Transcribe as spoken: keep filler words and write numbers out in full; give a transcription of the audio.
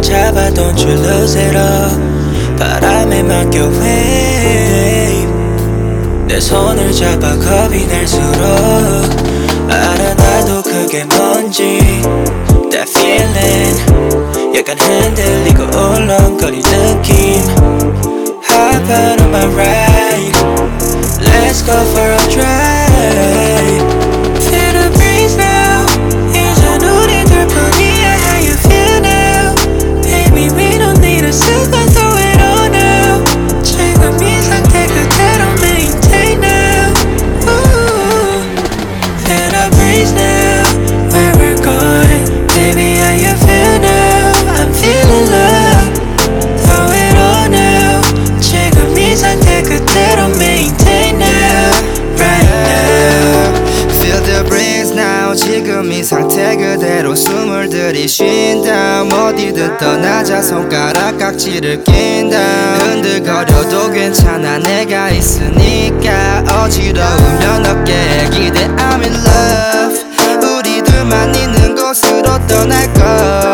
잡아 don't you lose it all. 바람에 맡겨 wave. 내 손을 잡아 겁이 날수록 알아 나도 그게 뭔지. That feeling 약간 흔들리고 울렁거릴 느낌. Hop out on my ride. Let's go for a drive. Feel the breeze now. 이젠 우리들 뿐이야. How you feel now? Baby we don't need a second. Throw it all now. 지금 이 상태 그대로 maintain now. Ooh. Feel the breeze now. Where we're going. Baby how you feel now? I'm feeling love. Throw it all now. 지금 이 상태 그대로 maintain now. Right now. Feel the breeze now. 지금 이 상태 그대로 숨을 들이쉰다. 어디든 떠나자. 손가락 각지를 낀다. 흔들거려도 괜찮아 내가 있으니까. 어지러우면 어깨에 기대 I'm in love. 우리 둘만 있는 곳으로 떠날 것.